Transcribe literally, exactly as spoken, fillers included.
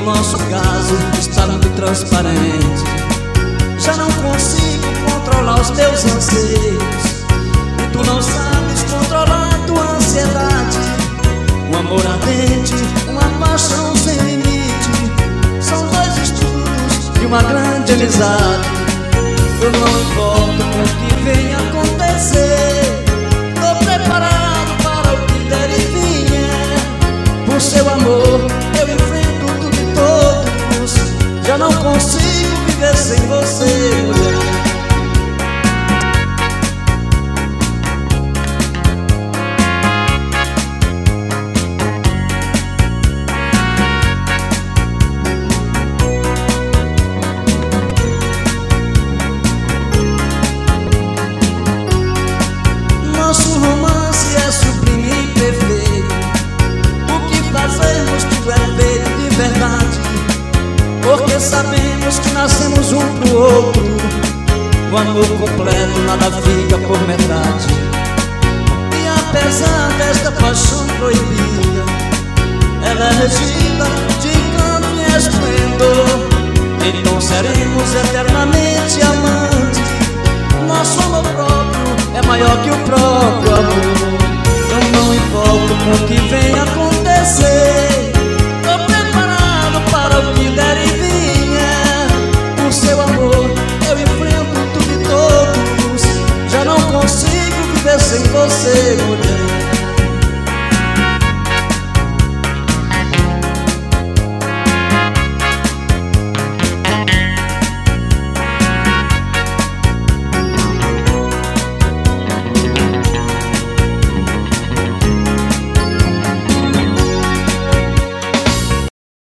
o nosso caso está muito transparente. Já não consigo controlar os teus anseios, e tu não sabes controlar tua ansiedade. Um amor ardente, uma paixão sem limite, são dois estudos e uma grande amizade. Eu não importo com o que venha acontecer, tô preparado para o que der e vier. Por seu amor eu enfrento tudo e todos, já não consigo viver sem você, mulher. Nosso romance é sublime e perfeito, o que fazemos tudo é feito de verdade, porque sabemos que nascemos um pro outro. O amor completo nada fica por metade, e apesar desta paixão proibida, ela é regida de encanto e esplendor. Então seremos eternamente amantes. Nosso amor próprio é maior que o próprio amor. Eu não importo com o que venha acontecer,